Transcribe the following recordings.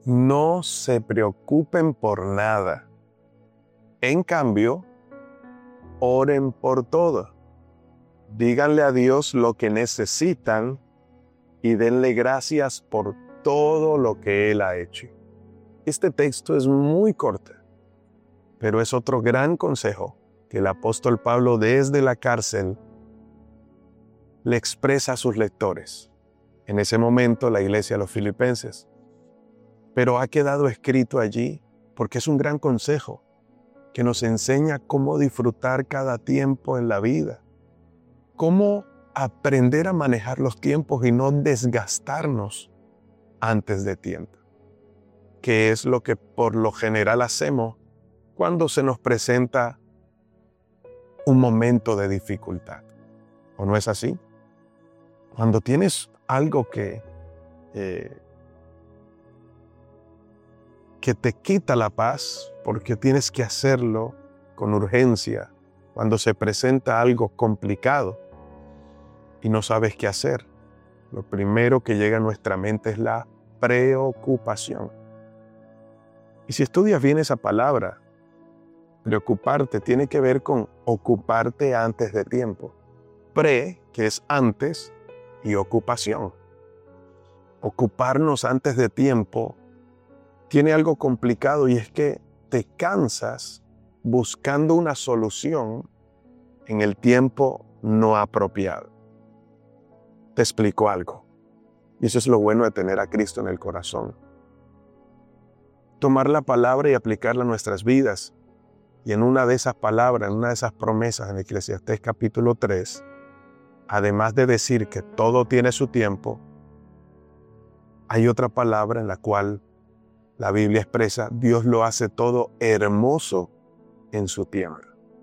No se preocupen por nada. En cambio, oren por todo. Díganle a Dios lo que necesitan y denle gracias por todo lo que Él ha hecho. Este texto es muy corto, pero es otro gran consejo que el apóstol Pablo desde la cárcel le expresa a sus lectores. En ese momento la iglesia de los filipenses. Pero ha quedado escrito allí porque es un gran consejo que nos enseña cómo disfrutar cada tiempo en la vida, cómo aprender a manejar los tiempos y no desgastarnos antes de tiempo, que es lo que por lo general hacemos cuando se nos presenta un momento de dificultad. ¿O no es así? Cuando tienes algo que te quita la paz porque tienes que hacerlo con urgencia, cuando se presenta algo complicado y no sabes qué hacer, lo primero que llega a nuestra mente es la preocupación. Y si estudias bien esa palabra, preocuparte tiene que ver con ocuparte antes de tiempo. Pre, que es antes, y ocupación. Ocuparnos antes de tiempo tiene algo complicado y es que te cansas buscando una solución en el tiempo no apropiado. Te explico algo. Y eso es lo bueno de tener a Cristo en el corazón. Tomar la palabra y aplicarla a nuestras vidas. Y en una de esas palabras, en una de esas promesas en Eclesiastés capítulo 3, además de decir que todo tiene su tiempo, hay otra palabra en la cual la Biblia expresa: Dios lo hace todo hermoso en su tiempo.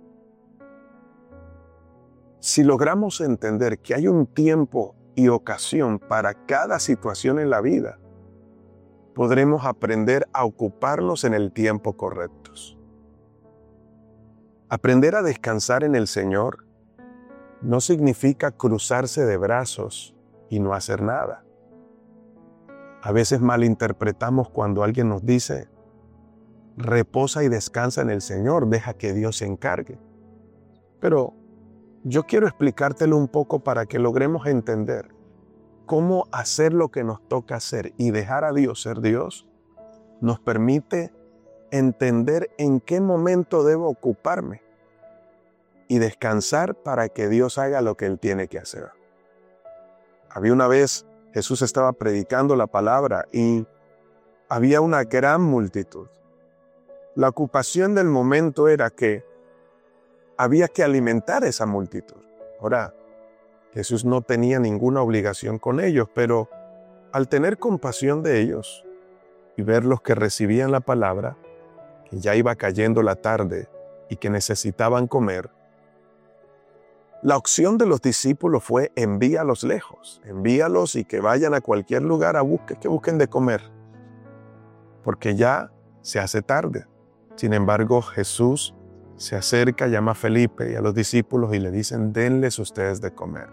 Si logramos entender que hay un tiempo y ocasión para cada situación en la vida, podremos aprender a ocuparnos en el tiempo correcto. Aprender a descansar en el Señor no significa cruzarse de brazos y no hacer nada. A veces malinterpretamos cuando alguien nos dice: reposa y descansa en el Señor, deja que Dios se encargue. Pero yo quiero explicártelo un poco para que logremos entender cómo hacer lo que nos toca hacer y dejar a Dios ser Dios nos permite entender en qué momento debo ocuparme y descansar para que Dios haga lo que Él tiene que hacer. Había una vez Jesús estaba predicando la palabra y había una gran multitud. La ocupación del momento era que había que alimentar a esa multitud. Ahora, Jesús no tenía ninguna obligación con ellos, pero al tener compasión de ellos y ver los que recibían la palabra, que ya iba cayendo la tarde y que necesitaban comer, la opción de los discípulos fue: envíalos lejos, envíalos y que vayan a cualquier lugar que busquen de comer, porque ya se hace tarde. Sin embargo, Jesús se acerca, llama a Felipe y a los discípulos y le dicen: denles ustedes de comer.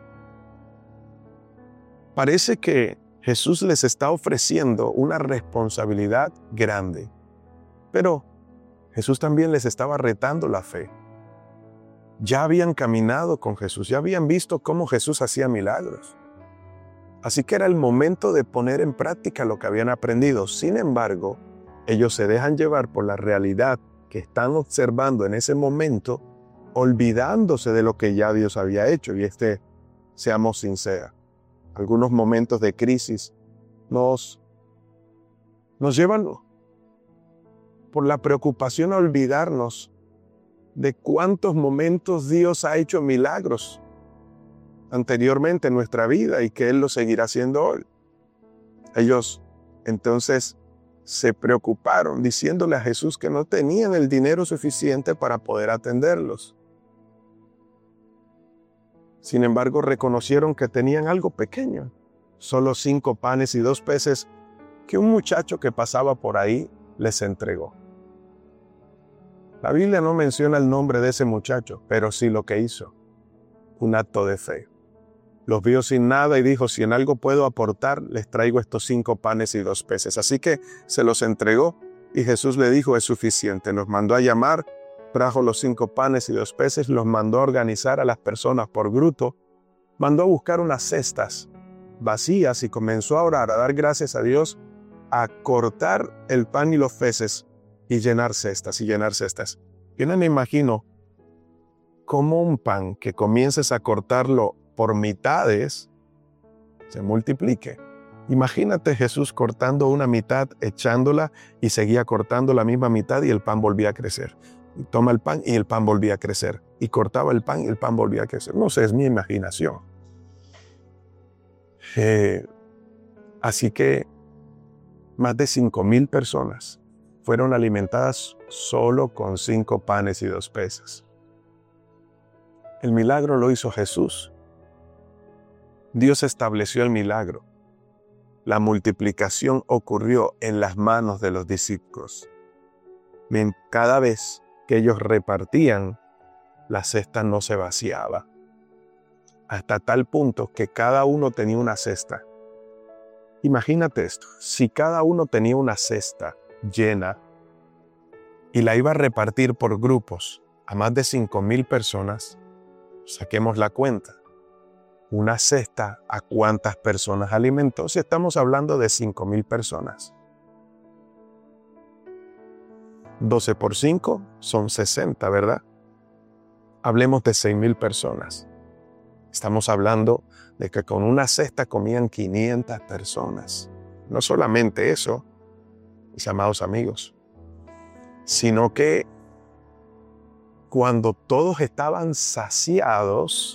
Parece que Jesús les está ofreciendo una responsabilidad grande, pero Jesús también les estaba retando la fe. Ya habían caminado con Jesús, ya habían visto cómo Jesús hacía milagros. Así que era el momento de poner en práctica lo que habían aprendido. Sin embargo, ellos se dejan llevar por la realidad que están observando en ese momento, olvidándose de lo que ya Dios había hecho. Y seamos sinceros, algunos momentos de crisis nos llevan por la preocupación a olvidarnos de cuántos momentos Dios ha hecho milagros anteriormente en nuestra vida y que Él lo seguirá haciendo hoy. Ellos entonces se preocuparon diciéndole a Jesús que no tenían el dinero suficiente para poder atenderlos. Sin embargo, reconocieron que tenían algo pequeño, solo 5 panes y 2 peces que un muchacho que pasaba por ahí les entregó. La Biblia no menciona el nombre de ese muchacho, pero sí lo que hizo: un acto de fe. los vio sin nada y dijo, si en algo puedo aportar, les traigo estos 5 panes y 2 peces. Así que se los entregó y Jesús le dijo, es suficiente. Nos mandó a llamar, trajo los 5 panes y 2 peces, los mandó a organizar a las personas por grupo, mandó a buscar unas cestas vacías y comenzó a orar, a dar gracias a Dios, a cortar el pan y los peces y llenar cestas y llenar cestas. Yo no me imagino cómo un pan que comiences a cortarlo por mitades se multiplique. Imagínate Jesús cortando una mitad, echándola y seguía cortando la misma mitad y el pan volvía a crecer. Y toma el pan y el pan volvía a crecer. Y cortaba el pan y el pan volvía a crecer. No sé, es mi imaginación. Así que más de 5,000 personas fueron alimentadas solo con 5 panes y 2 peces. El milagro lo hizo Jesús. Dios estableció el milagro. La multiplicación ocurrió en las manos de los discípulos. Cada vez que ellos repartían, la cesta no se vaciaba. Hasta tal punto que cada uno tenía una cesta. Imagínate esto, si cada uno tenía una cesta llena y la iba a repartir por grupos a más de 5,000 personas, saquemos la cuenta. Una cesta, ¿a cuántas personas alimentó? Si estamos hablando de 5,000 personas. 12 por 5 son 60, ¿verdad? Hablemos de 6,000 personas. Estamos hablando de que con una cesta comían 500 personas. No solamente eso, mis amados amigos, sino que cuando todos estaban saciados,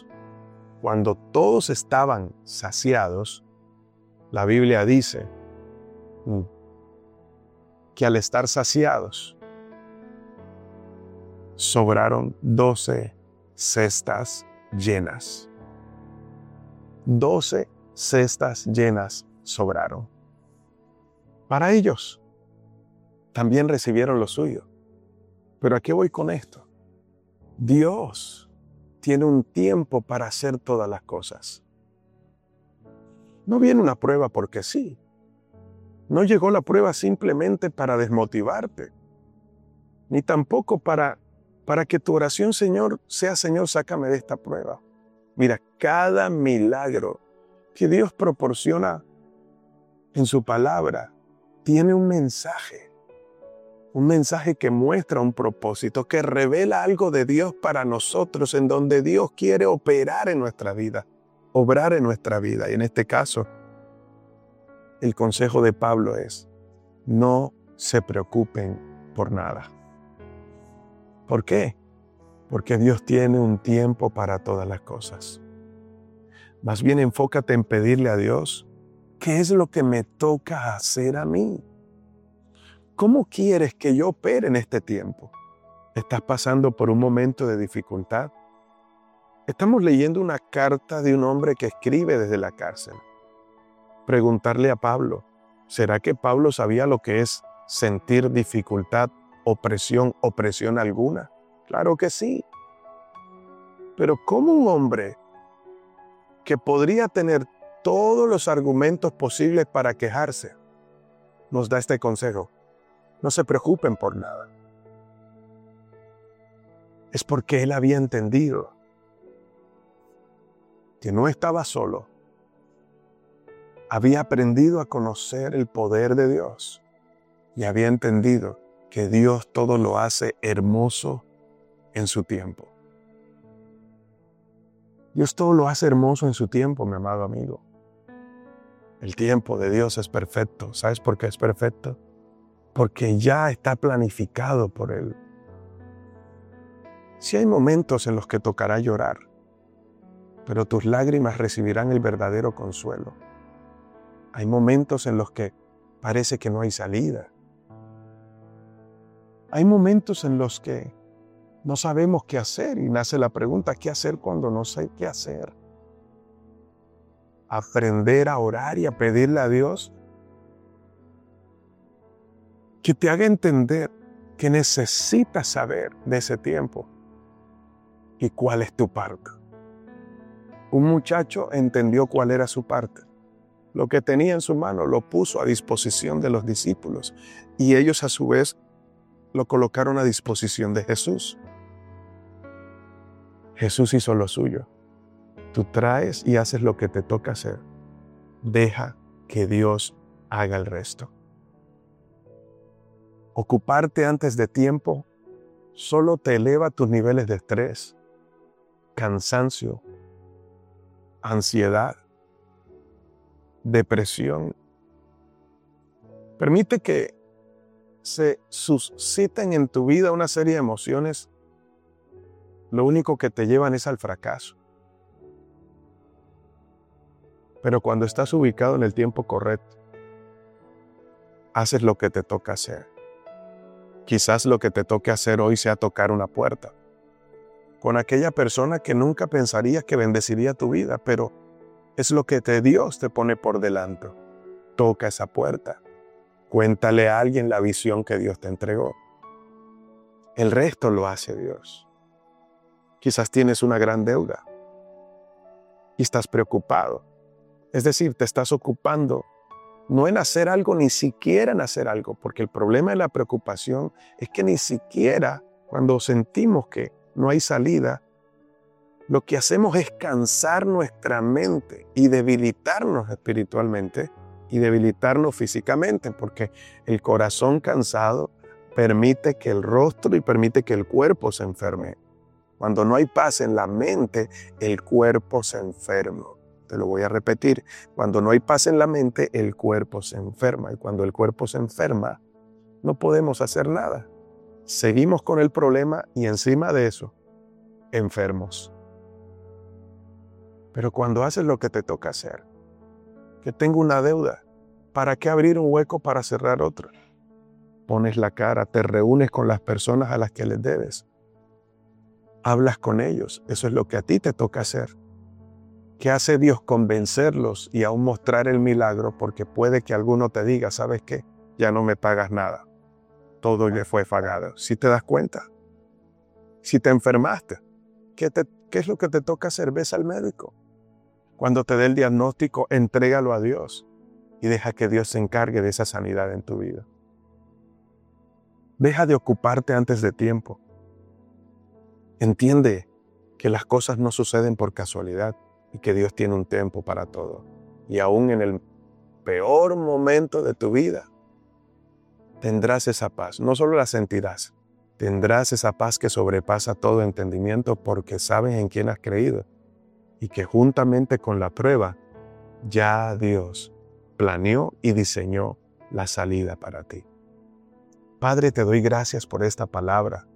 la Biblia dice que al estar saciados, sobraron 12 cestas llenas. 12 cestas llenas sobraron. Para ellos, también recibieron lo suyo. Pero ¿a qué voy con esto? Dios tiene un tiempo para hacer todas las cosas. No viene una prueba porque sí. No llegó la prueba simplemente para desmotivarte, ni tampoco para que tu oración, Señor, sea, Señor, sácame de esta prueba. Mira, cada milagro que Dios proporciona en su palabra tiene un mensaje que muestra un propósito, que revela algo de Dios para nosotros, en donde Dios quiere operar en nuestra vida, obrar en nuestra vida. Y en este caso, el consejo de Pablo es, no se preocupen por nada. ¿Por qué? Porque Dios tiene un tiempo para todas las cosas. Más bien enfócate en pedirle a Dios, ¿qué es lo que me toca hacer a mí? ¿Cómo quieres que yo opere en este tiempo? ¿Estás pasando por un momento de dificultad? Estamos leyendo una carta de un hombre que escribe desde la cárcel. Preguntarle a Pablo, ¿será que Pablo sabía lo que es sentir dificultad, opresión alguna? Claro que sí. Pero ¿cómo un hombre que podría tener todos los argumentos posibles para quejarse nos da este consejo? No se preocupen por nada. Es porque él había entendido que no estaba solo. Había aprendido a conocer el poder de Dios y había entendido que Dios todo lo hace hermoso en su tiempo. Dios todo lo hace hermoso en su tiempo, mi amado amigo. El tiempo de Dios es perfecto. ¿Sabes por qué es perfecto? Porque ya está planificado por Él. Sí hay momentos en los que tocará llorar, pero tus lágrimas recibirán el verdadero consuelo. Hay momentos en los que parece que no hay salida. Hay momentos en los que no sabemos qué hacer y nace la pregunta, ¿qué hacer cuando no sé qué hacer? Aprender a orar y a pedirle a Dios que te haga entender que necesitas saber de ese tiempo y cuál es tu parte. Un muchacho entendió cuál era su parte. Lo que tenía en su mano lo puso a disposición de los discípulos y ellos a su vez lo colocaron a disposición de Jesús. Jesús hizo lo suyo. Tú traes y haces lo que te toca hacer. Deja que Dios haga el resto. Ocuparte antes de tiempo solo te eleva tus niveles de estrés, cansancio, ansiedad, depresión. Permite que se susciten en tu vida una serie de emociones. Lo único que te llevan es al fracaso. Pero cuando estás ubicado en el tiempo correcto, haces lo que te toca hacer. Quizás lo que te toque hacer hoy sea tocar una puerta con aquella persona que nunca pensarías que bendeciría tu vida, pero es lo que Dios te pone por delante. Toca esa puerta. Cuéntale a alguien la visión que Dios te entregó. El resto lo hace Dios. Quizás tienes una gran deuda y estás preocupado. Es decir, te estás ocupando no en hacer algo, ni siquiera en hacer algo, porque el problema de la preocupación es que ni siquiera cuando sentimos que no hay salida, lo que hacemos es cansar nuestra mente y debilitarnos espiritualmente y debilitarnos físicamente, porque el corazón cansado permite que el rostro y permite que el cuerpo se enferme. Cuando no hay paz en la mente, el cuerpo se enferma. Te lo voy a repetir. Cuando no hay paz en la mente, el cuerpo se enferma. Y cuando el cuerpo se enferma, no podemos hacer nada. Seguimos con el problema y encima de eso, enfermos. Pero cuando haces lo que te toca hacer, que tengo una deuda, ¿para qué abrir un hueco para cerrar otro? Pones la cara, te reúnes con las personas a las que les debes. Hablas con ellos. Eso es lo que a ti te toca hacer. ¿Qué hace Dios? Convencerlos y aún mostrar el milagro, porque puede que alguno te diga, ¿sabes qué? Ya no me pagas nada. Todo le fue pagado. ¿Sí te das cuenta? Si te enfermaste, ¿qué es lo que te toca hacer? Ves al médico. Cuando te dé el diagnóstico, entrégalo a Dios y deja que Dios se encargue de esa sanidad en tu vida. Deja de ocuparte antes de tiempo. Entiende que las cosas no suceden por casualidad y que Dios tiene un tiempo para todo. Y aún en el peor momento de tu vida, tendrás esa paz. No solo la sentirás, tendrás esa paz que sobrepasa todo entendimiento porque sabes en quién has creído y que juntamente con la prueba, ya Dios planeó y diseñó la salida para ti. Padre, te doy gracias por esta palabra.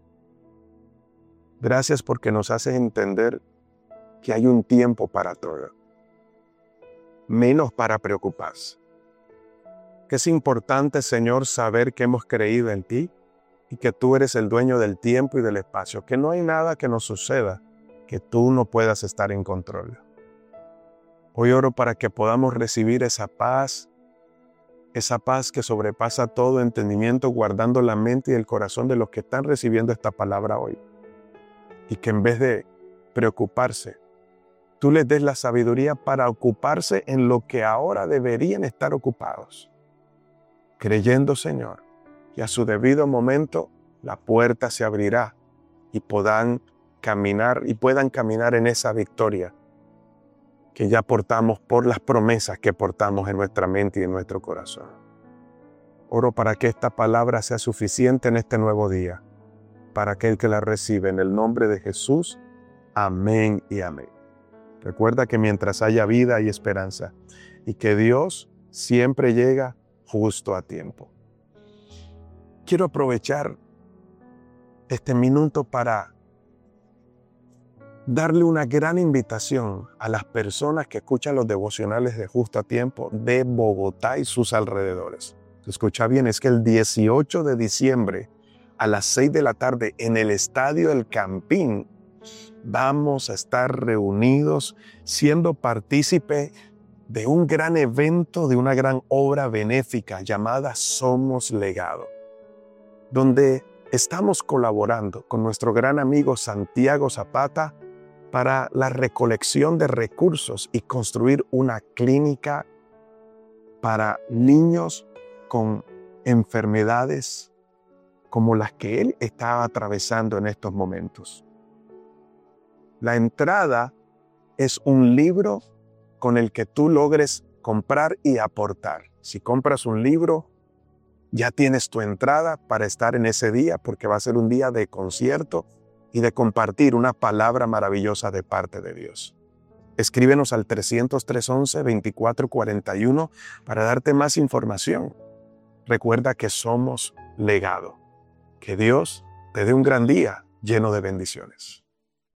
Gracias porque nos haces entender que hay un tiempo para todo, menos para preocuparse. Que es importante, Señor, saber que hemos creído en ti y que tú eres el dueño del tiempo y del espacio, que no hay nada que nos suceda que tú no puedas estar en control. Hoy oro para que podamos recibir esa paz que sobrepasa todo entendimiento, guardando la mente y el corazón de los que están recibiendo esta palabra hoy. Y que en vez de preocuparse, tú les des la sabiduría para ocuparse en lo que ahora deberían estar ocupados. Creyendo, Señor, que a su debido momento la puerta se abrirá y puedan caminar en esa victoria que ya portamos por las promesas que portamos en nuestra mente y en nuestro corazón. Oro para que esta palabra sea suficiente en este nuevo día, para aquel que la recibe en el nombre de Jesús. Amén y amén. Recuerda que mientras haya vida hay esperanza y que Dios siempre llega justo a tiempo. Quiero aprovechar este minuto para darle una gran invitación a las personas que escuchan los devocionales de Justo a Tiempo de Bogotá y sus alrededores. Escucha bien, es que el 18 de diciembre a las 6 de la tarde en el Estadio El Campín vamos a estar reunidos siendo partícipe de un gran evento, de una gran obra benéfica llamada Somos Legado, donde estamos colaborando con nuestro gran amigo Santiago Zapata para la recolección de recursos y construir una clínica para niños con enfermedades como las que él estaba atravesando en estos momentos. La entrada es un libro con el que tú logres comprar y aportar. Si compras un libro, ya tienes tu entrada para estar en ese día, porque va a ser un día de concierto y de compartir una palabra maravillosa de parte de Dios. Escríbenos al 300-311-2441 para darte más información. Recuerda que somos legado. Que Dios te dé un gran día lleno de bendiciones.